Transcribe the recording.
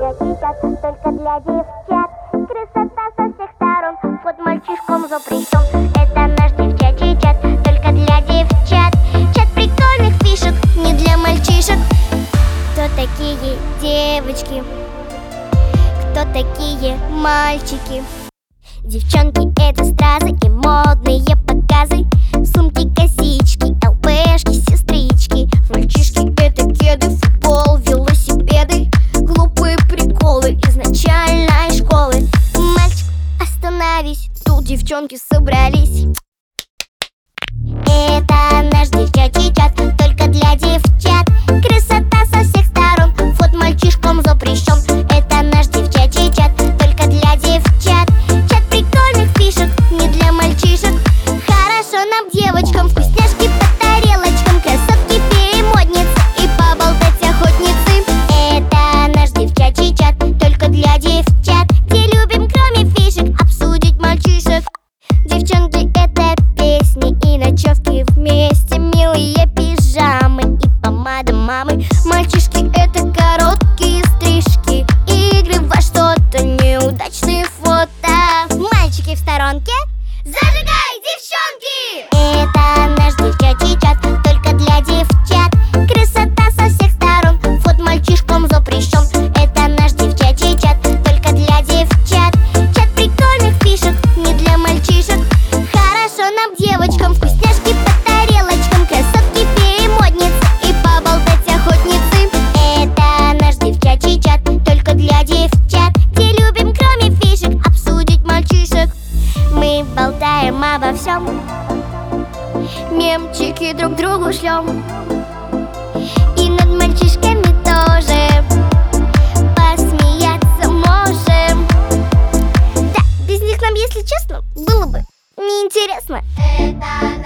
девчачий чат, только для девчат. Красота со всех сторон, вот мальчишкам запрещен. Это наш девчачий чат, только для девчат. Чат прикольных фишек, не для мальчишек. Кто такие девочки? Кто такие мальчики? Девчонки — это стразы и модные показы. Сумки, косички, ЛПшки, сестрички. Мальчишки — это кеды, футбол, велосипеды. Глупые приколы из начальной школы. Мальчик, остановись, тут девчонки собрались. Это наш девчачий чат, только для девчат. Красота со всех сторон, вот мальчишкам запрещен. Это наш девчачий чат, только для девчат. Чат прикольных фишек, не для мальчишек. Хорошо нам, девочкам, вкусняшки по тарелочкам. Красотки, феи, модницы и поболтать охотницы. Это наш девчачий чат, только для девчат. Где любим, кроме фишек, обсудить мальчишек. Девчонки — это песни и ночевки вместе. Милые пижамы и помада мамы. Мальчишки — это короткие стрижки, игры во что-то, неудачные фото. Мальчики в сторонке, зажигай, девчонки! Это наш девчачий чат, только для девчат. Красота со всех сторон, вот мальчишкам запрещен. Это наш девчачий чат, только для девчат. Чат прикольных фишек, не для мальчишек. Хорошо нам, девочкам, вкусняшки по тарелочкам. Красотки, феи, модницы и поболтать охотницы. Это наш девчачий чат, только для девчат. Где любим, кроме фишек, обсудить мальчишек. Мы болтаем обо всем, мемчики друг другу шлем. И над мальчишками тоже посмеяться можем. Да, без них нам, если честно, было бы неинтересно. Это